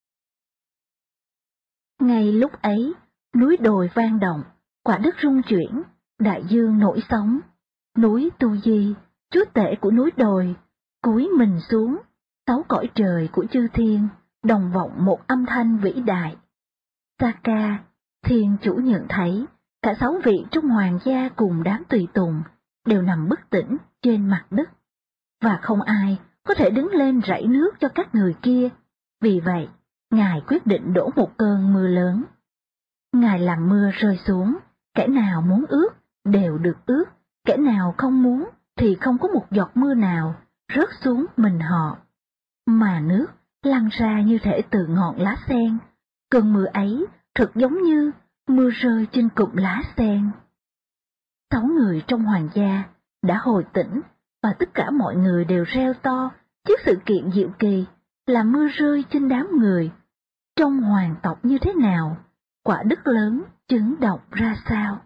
Ngay lúc ấy, núi đồi vang động, quả đất rung chuyển, đại dương nổi sóng. Núi Tu Di, chúa tể của núi đồi, cúi mình xuống, sáu cõi trời của chư thiên, đồng vọng một âm thanh vĩ đại. Saka, thiên chủ nhận thấy, cả sáu vị trong hoàng gia cùng đám tùy tùng đều nằm bất tỉnh trên mặt đất, và không ai có thể đứng lên rảy nước cho các người kia. Vì vậy, Ngài quyết định đổ một cơn mưa lớn. Ngài làm mưa rơi xuống, kẻ nào muốn ướt đều được ướt, kẻ nào không muốn thì không có một giọt mưa nào rớt xuống mình họ. Mà nước lăn ra như thể từ ngọn lá sen, cơn mưa ấy thật giống như mưa rơi trên cụm lá sen. Sáu người trong hoàng gia đã hồi tỉnh, và tất cả mọi người đều reo to trước sự kiện diệu kỳ là mưa rơi trên đám người. Trong hoàng tộc như thế nào, quả đất lớn chấn động ra sao?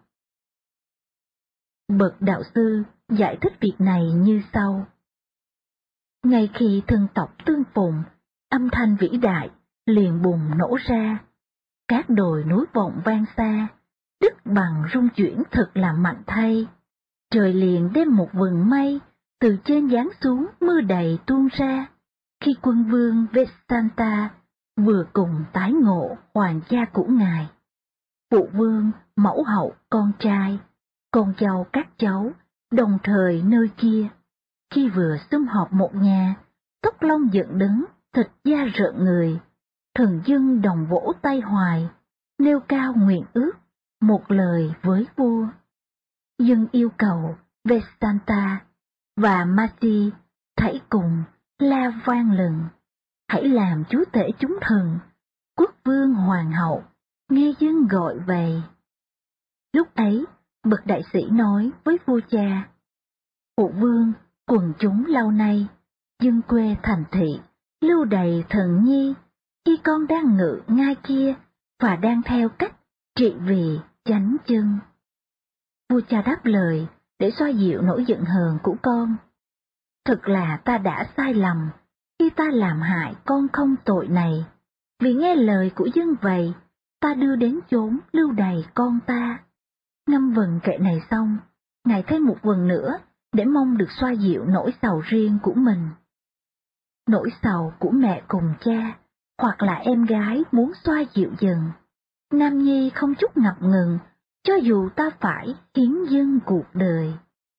Bậc đạo sư giải thích việc này như sau. Ngay khi thân tộc tương phùng, âm thanh vĩ đại liền bùng nổ ra, các đồi núi vọng vang xa, đất bằng rung chuyển thật là mạnh thay. Trời liền đem một vầng mây từ trên giáng xuống, mưa đầy tuôn ra. Khi quân vương Vesanta vừa cùng tái ngộ hoàng gia của ngài, phụ vương, mẫu hậu, con trai, con cháu các cháu, đồng thời nơi kia, khi vừa sum họp một nhà, tóc lông dựng đứng, thịt da rợn người, thần dân đồng vỗ tay hoài, nêu cao nguyện ước, một lời với vua. Dân yêu cầu Vesanta và Mati thảy cùng la vang lừng, hãy làm chúa tể chúng thần, quốc vương hoàng hậu, nghe dân gọi về. Lúc ấy, bậc đại sĩ nói với vua cha, phụ vương, quần chúng lâu nay, dân quê thành thị, lưu đầy thần nhi, khi con đang ngự ngai kia, và đang theo cách trị vì chánh chân. Vua cha đáp lời để xoa dịu nỗi giận hờn của con. Thật là ta đã sai lầm khi ta làm hại con không tội này, vì nghe lời của dân vậy, ta đưa đến chốn lưu đày con ta. Ngâm vần kệ này xong, ngài thêm một vần nữa để mong được xoa dịu nỗi sầu riêng của mình. Nỗi sầu của mẹ cùng cha, hoặc là em gái muốn xoa dịu dần. Nam nhi không chút ngập ngừng, cho dù ta phải hiến dâng cuộc đời.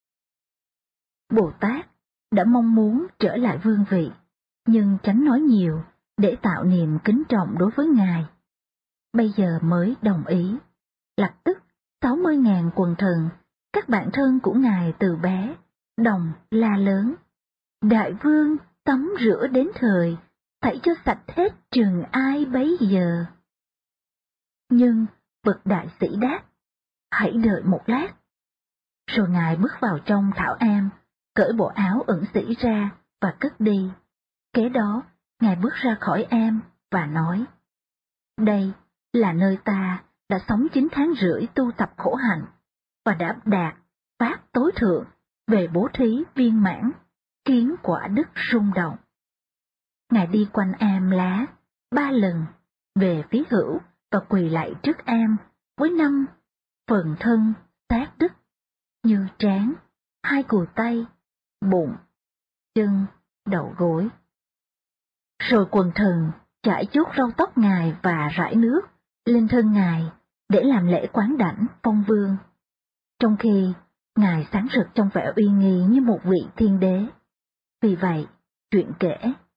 Bồ Tát đã mong muốn trở lại vương vị, nhưng tránh nói nhiều để tạo niềm kính trọng đối với ngài. Bây giờ mới đồng ý. Lập tức sáu mươi ngàn quần thần, các bạn thân của ngài từ bé, đồng la lớn. Đại vương tắm rửa đến thời, thảy cho sạch hết trần ai bấy giờ. Nhưng bậc đại sĩ đáp, hãy đợi một lát. Rồi ngài bước vào trong thảo am, cởi bộ áo ẩn sĩ ra và cất đi. Kế đó, ngài bước ra khỏi am và nói, đây là nơi ta đã sống chín tháng rưỡi tu tập khổ hạnh, và đã đạt pháp tối thượng về bố thí viên mãn, khiến quả đất rung động. Ngài đi quanh am lá ba lần, về phía hữu và quỳ lạy trước am với năm phần thân sát đất như trán, hai cùi tay, bụng, chân, đầu gối. Rồi quần thần trải chuốt râu tóc ngài và rải nước lên thân ngài để làm lễ quán đảnh phong vương, trong khi ngài sáng rực trong vẻ uy nghi như một vị thiên đế. Vì vậy, chuyện kể.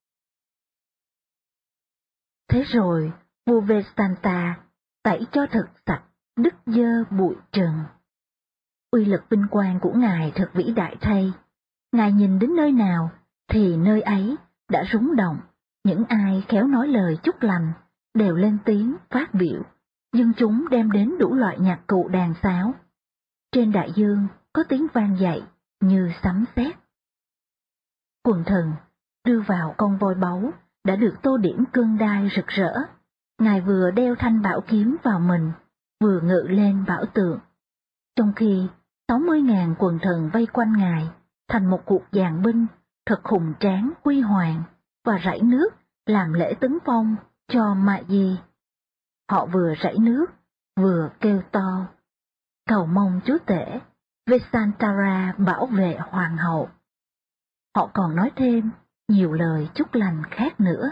Thế rồi, vua Vesanta tẩy cho thật sạch đức dơ bụi trần. Uy lực vinh quang của ngài thật vĩ đại thay. Ngài nhìn đến nơi nào thì nơi ấy đã rúng động. Những ai khéo nói lời chúc lành đều lên tiếng phát biểu. Dân chúng đem đến đủ loại nhạc cụ đàn sáo. Trên đại dương có tiếng vang dậy như sấm sét. Quần thần đưa vào con voi báu đã được tô điểm cương đai rực rỡ. Ngài vừa đeo thanh bảo kiếm vào mình, vừa ngự lên bảo tượng. Trong khi sáu mươi ngàn quần thần vây quanh Ngài, thành một cuộc dàn binh, thật hùng tráng huy hoàng, và rảy nước làm lễ tấn phong cho Ma Di. Họ vừa rảy nước, vừa kêu to, cầu mong Chúa Tể Vesantara bảo vệ hoàng hậu. Họ còn nói thêm nhiều lời chúc lành khác nữa.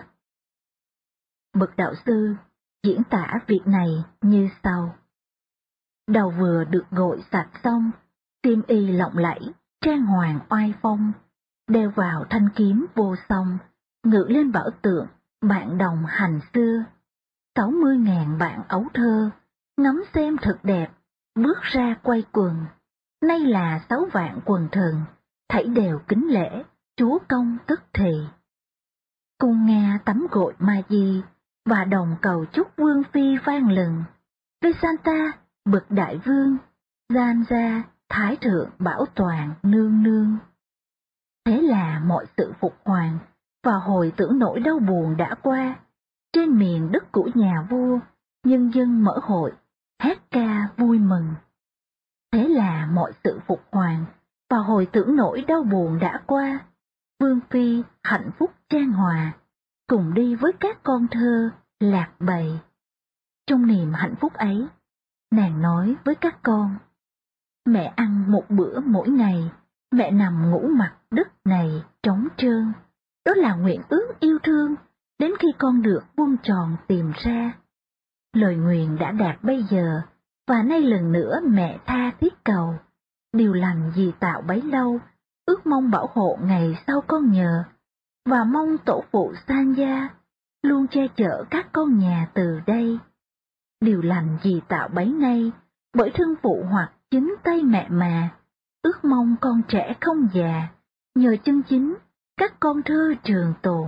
Bậc đạo sư diễn tả việc này như sau. Đầu vừa được gội sạch xong, xiêm y lộng lẫy, trang hoàng oai phong, đeo vào thanh kiếm vô song, ngự lên bảo tượng, bạn đồng hành xưa. Sáu mươi ngàn bạn ấu thơ, ngắm xem thật đẹp, bước ra quay quần. Nay là sáu vạn quần thần, thảy đều kính lễ, chúa công tức thì. Cung Nga tắm gội Ma Di, và đồng cầu chúc vương phi vang lừng. Vesanta, bậc đại vương, gian ra, thái thượng bảo toàn nương nương. Thế là mọi sự phục hoàng, và hồi tưởng nỗi đau buồn đã qua. Trên miền đất của nhà vua, nhân dân mở hội, hát ca vui mừng. Thế là mọi sự phục hoàng, và hồi tưởng nỗi đau buồn đã qua. Vương phi hạnh phúc trang hòa, cùng đi với các con thơ lạc bầy. Trong niềm hạnh phúc ấy, nàng nói với các con, mẹ ăn một bữa mỗi ngày, mẹ nằm ngủ mặt đất này trống trơn. Đó là nguyện ước yêu thương, đến khi con được vuông tròn tìm ra. Lời nguyền đã đạt bây giờ, và nay lần nữa mẹ tha thiết cầu. Điều lành gì tạo bấy lâu, ước mong bảo hộ ngày sau con nhờ, và mong tổ phụ san gia luôn che chở các con nhà từ đây. Điều lành gì tạo bấy nay, bởi thân phụ hoặc chính tay mẹ mà, ước mong con trẻ không già, nhờ chân chính các con thơ trường tồn.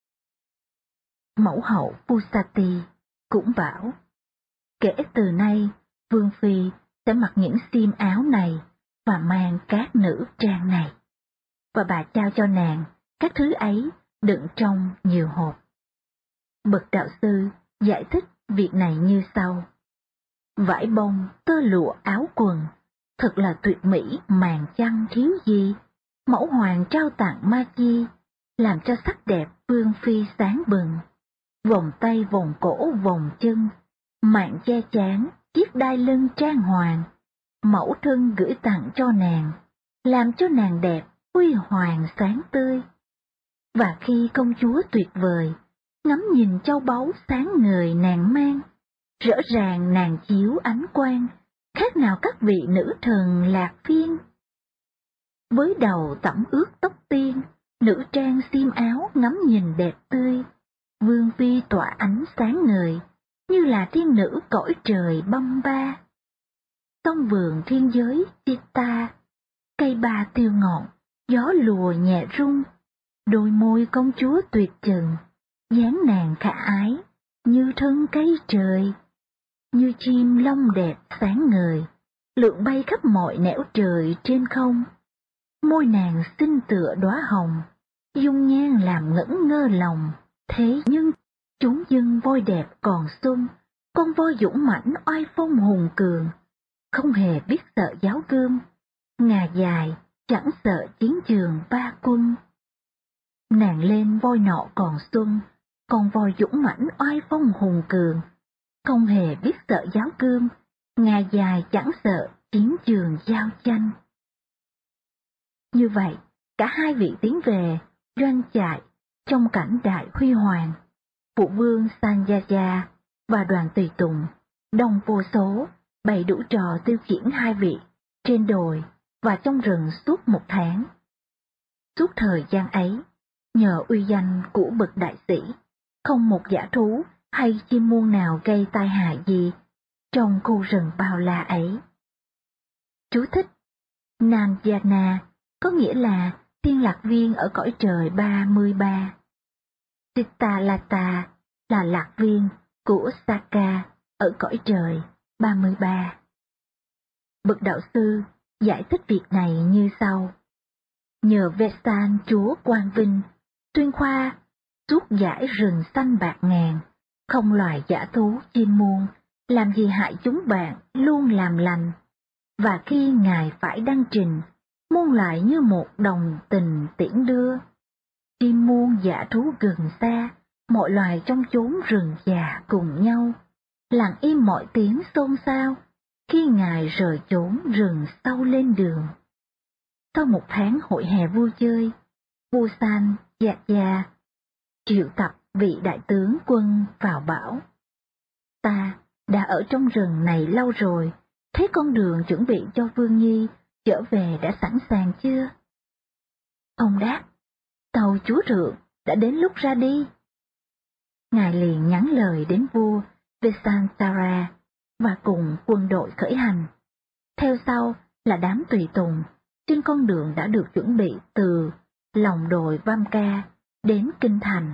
Mẫu hậu Pusati cũng bảo, kể từ nay vương phi sẽ mặc những xiêm áo này và mang các nữ trang này, và bà trao cho nàng các thứ ấy đựng trong nhiều hộp. Bậc đạo sư giải thích việc này như sau. Vải bông, tơ lụa, áo quần, thật là tuyệt mỹ, màn chăn thiếu gì. Mẫu hoàng trao tặng Ma Di, làm cho sắc đẹp vương phi sáng bừng. Vòng tay, vòng cổ, vòng chân, mạng che chán, chiếc đai lưng trang hoàng. Mẫu thân gửi tặng cho nàng, làm cho nàng đẹp, huy hoàng sáng tươi. Và khi công chúa tuyệt vời, ngắm nhìn châu báu sáng ngời nàng mang, rõ ràng nàng chiếu ánh quang, khác nào các vị nữ thần lạc phiên. Với đầu tẩm ướt tóc tiên, nữ trang xiêm áo ngắm nhìn đẹp tươi, vương phi tỏa ánh sáng ngời, như là thiên nữ cõi trời băm ba. Sông vườn thiên giới Chitta, cây ba tiêu ngọn, gió lùa nhẹ rung, đôi môi công chúa tuyệt trần, dáng nàng khả ái, như thân cây trời, như chim lông đẹp sáng ngời, lượn bay khắp mọi nẻo trời trên không. Môi nàng xinh tựa đóa hồng, dung nhan làm ngẩn ngơ lòng. Thế nhưng chúng dân voi đẹp còn xuân, con voi dũng mãnh oai phong hùng cường, không hề biết sợ giáo gươm, ngà dài chẳng sợ chiến trường ba quân. Nàng lên voi nọ còn xuân, con voi dũng mãnh oai phong hùng cường, không hề biết sợ giáo gươm, ngà dài chẳng sợ chiến trường giao tranh. Như vậy, cả hai vị tiến về doanh trại trong cảnh đại huy hoàng. Phụ vương Sanjaya và đoàn tùy tùng đông vô số bày đủ trò tiêu khiển hai vị trên đồi và trong rừng suốt một tháng. Suốt thời gian ấy, nhờ uy danh của bậc đại sĩ, không một dã thú hay chim muông nào gây tai hại gì trong khu rừng bao la ấy. Chú thích: Nandjana có nghĩa là thiên lạc viên ở cõi trời ba mươi ba. Sittalata là lạc viên của Saka ở cõi trời ba mươi ba. Bậc đạo sư giải thích việc này như sau. Nhờ Vesan chúa Quang Vinh, tuyên khoa, suốt dải rừng xanh bạc ngàn, không loài dã thú chim muông, làm gì hại chúng bạn luôn làm lành. và khi Ngài phải đăng trình, muôn lại như một đồng tình tiễn đưa. Chim muôn dã thú gần xa, mọi loài trong chốn rừng già cùng nhau, lặng im mọi tiếng xôn xao, khi Ngài rời chốn rừng sâu lên đường. Sau một tháng hội hè vui chơi, vua San Dạ Gia triệu tập vị đại tướng quân vào bảo: Ta đã ở trong rừng này lâu rồi, thế con đường chuẩn bị cho Vương Nhi trở về đã sẵn sàng chưa? Ông đáp: Tàu chúa thượng đã đến lúc ra đi. Ngài liền nhắn lời đến vua Vesantara và cùng quân đội khởi hành. Theo sau là đám tùy tùng, trên con đường đã được chuẩn bị từ lòng đồi Vamka đến kinh thành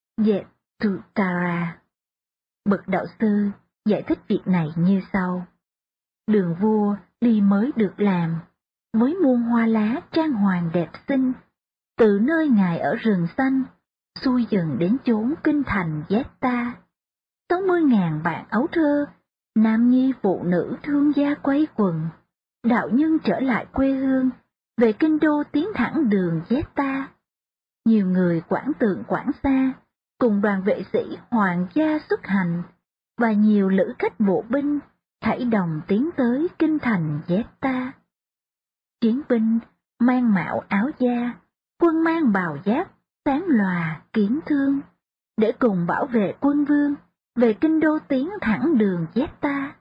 Yetutara. Bậc đạo sư giải thích việc này như sau: Đường vua đi mới được làm, với muôn hoa lá trang hoàng đẹp xinh, từ nơi Ngài ở rừng xanh, xuôi dần đến chốn kinh thành Zeta. Sáu mươi ngàn bạn ấu thơ, nam nhi phụ nữ thương gia quây quần, đạo nhân trở lại quê hương, về kinh đô tiến thẳng đường Zeta. Nhiều người quảng tượng quảng xa, cùng đoàn vệ sĩ hoàng gia xuất hành, và nhiều lữ khách bộ binh, thảy đồng tiến tới kinh thành Zeta. Chiến binh mang mạo áo da, quân mang bào giáp, sáng lòa kiếm thương, để cùng bảo vệ quân vương, về kinh đô tiến thẳng đường Zeta.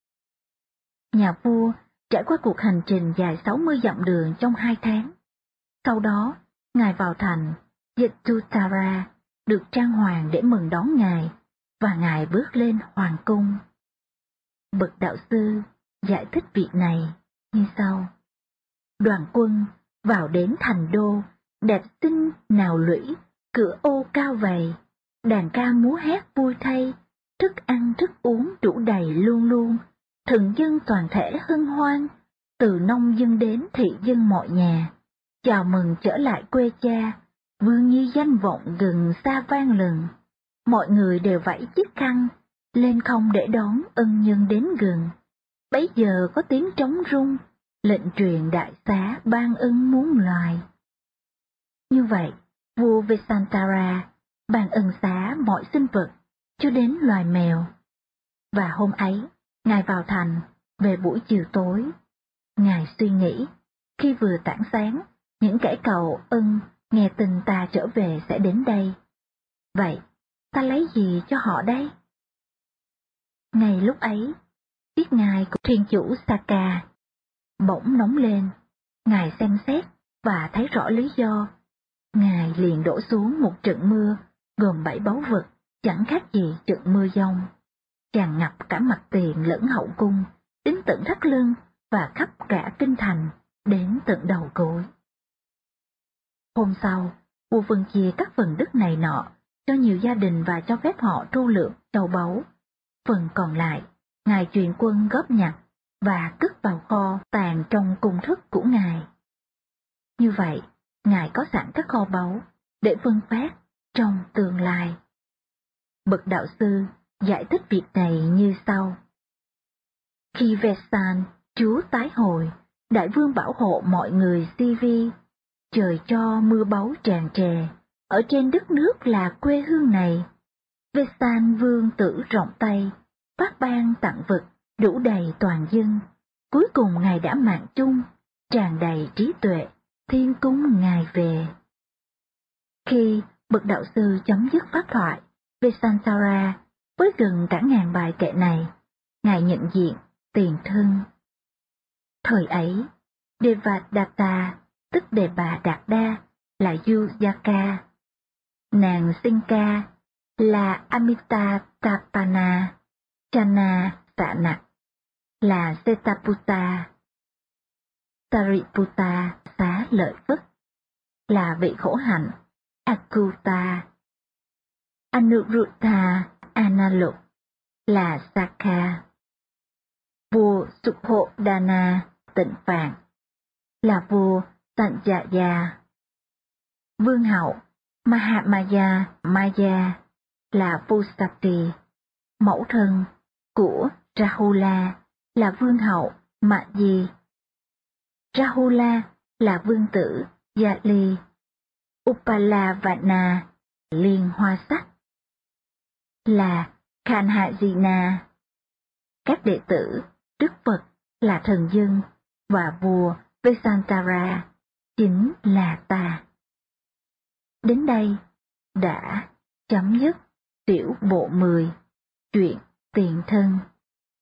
Nhà vua trải qua cuộc hành trình dài sáu mươi dặm đường trong hai tháng. Sau đó, Ngài vào thành Yetutara, được trang hoàng để mừng đón Ngài, và Ngài bước lên hoàng cung. Bậc đạo sư giải thích việc này như sau: Đoàn quân vào đến thành đô, đẹp xinh nào lũy, cửa ô cao vầy, đàn ca múa hát vui thay, thức ăn thức uống đủ đầy luôn luôn, thần dân toàn thể hân hoan, từ nông dân đến thị dân mọi nhà, chào mừng trở lại quê cha, Vương Nhi danh vọng gần xa vang lừng, mọi người đều vẫy chiếc khăn, lên không để đón ân nhân đến gần. Bấy giờ có tiếng trống rung, lệnh truyền đại xá ban ân muôn loài. Như vậy, vua Vesantara ban ân xá mọi sinh vật, cho đến loài mèo. Và hôm ấy, Ngài vào thành, về buổi chiều tối. Ngài suy nghĩ, khi vừa tảng sáng, những kẻ cầu ân nghe tin ta trở về sẽ đến đây. Vậy, ta lấy gì cho họ đây? Ngay lúc ấy, tiết ngài của thiên chủ Saka bỗng nóng lên. Ngài xem xét và thấy rõ lý do. Ngài liền đổ xuống một trận mưa gồm bảy báu vật, chẳng khác gì trận mưa giông, tràn ngập cả mặt tiền lẫn hậu cung, đến tận thắt lưng và khắp cả kinh thành, đến tận đầu gối. Hôm sau, vua phân chia các phần đất này nọ cho nhiều gia đình và cho phép họ thu lượm châu báu. Phần còn lại, Ngài truyền quân góp nhặt và cất vào kho tàng trong cung thất của Ngài. Như vậy, Ngài có sẵn các kho báu để phân phát trong tương lai. Bậc đạo sư giải thích việc này như sau: Khi Vesan, chúa tái hồi, đại vương bảo hộ mọi người Sivi, trời cho mưa báu tràn trề, ở trên đất nước là quê hương này. Vesan vương tử rộng tay, phát ban tặng vật, đủ đầy toàn dân. Cuối cùng Ngài đã mạng chung, tràn đầy trí tuệ, thiên cúng Ngài về. Khi bậc đạo sư chấm dứt pháp thoại, Vesantara với gần cả ngàn bài kệ này, Ngài nhận diện tiền thân. Thời ấy, Devadatta, tức Đề Bà Đạt Đa, là Yujaka, nàng Sinka là Amitatapana, Chana Sạ là Setaputta, Sariputta xá lợi Phất là vị khổ hạnh Akuta, Anuruddha Analuk là Sakha, vua Suchodana Tịnh Phạn là vua Sanjaya, vương hậu Mahamaya Maya là Pusati, mẫu thân của Rahula là vương hậu Mạ Di. Rahula là vương tử Yali. Upalavana liên hoa sắc là Kanhajina. Các đệ tử Đức Phật là thần dân và vua Vesantara chính là ta. Đến đây đã chấm dứt tiểu bộ mười chuyện tiền thân.